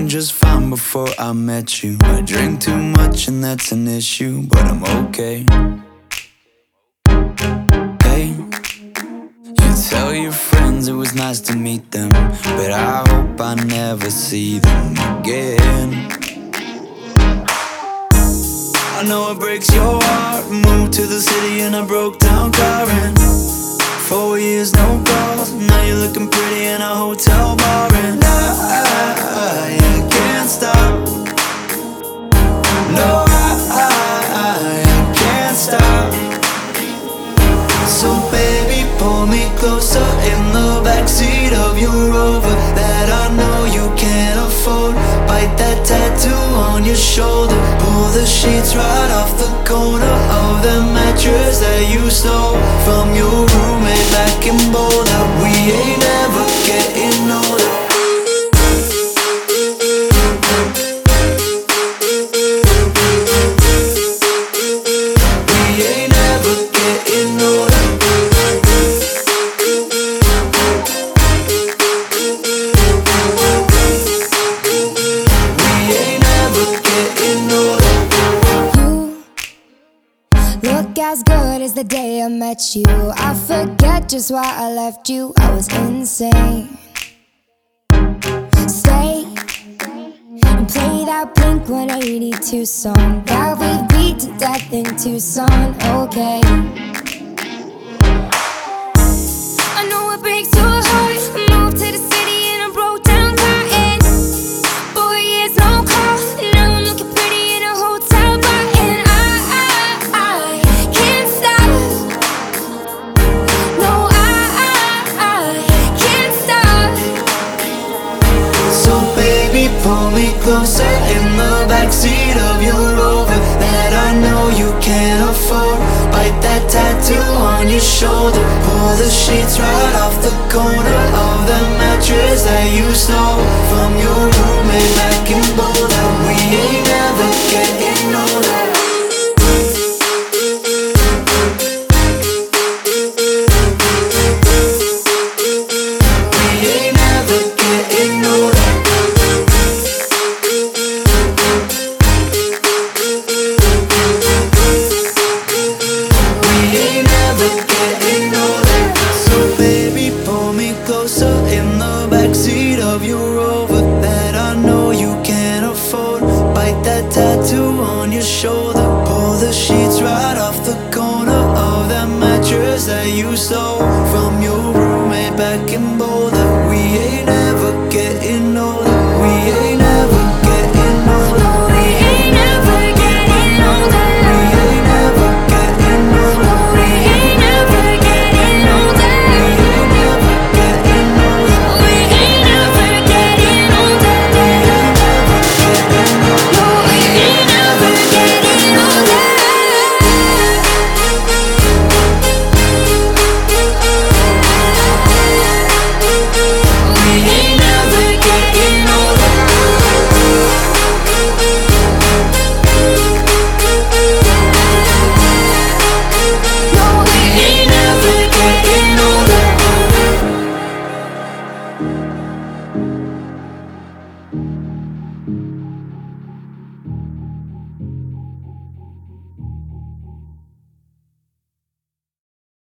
just fine before I met you. I drink too much and that's an issue, but I'm okay. Hey, you tell your friends it was nice to meet them, but I hope I never see them again. I know it breaks your heart. Moved to the city in a broke down car, and 4 years no calls. Now you're looking pretty in a hotel bar, and I can't stop. No, I can't stop. So baby, pull me closer in the backseat of your Rover that I know you can't afford. Bite that tattoo on your shoulder. Pull the sheets right off the corner of the mattress that you stole from your roommate back in Boulder. We ain't ever getting older. We ain't ever getting older. We ain't ever getting older. You look as good as the day I met you. I forget just why I left you. I was insane. Stay and play that Blink 182 song that we beat to death in Tucson. Okay. I know it breaks your heart. Moved to the city in a broke down car, and 4 years no call. Now I'm looking pretty in a hotel bar, and I can't stop. No, I can't stop. So baby, pull me closer in the backseat of your Rover that I know you can't afford. Bite that tattoo on your shoulder. Pull the sheets right off the corner of the mattress that you stole from your roommate back in Boulder. We ain't ever getting older. We ain't ever getting older. We ain't ever getting older. So baby, pull me closer in the backseat of your Rover that I know you can't afford. Bite that tattoo on your shoulder. Pull the sheets right off the corner of that mattress that you stole from your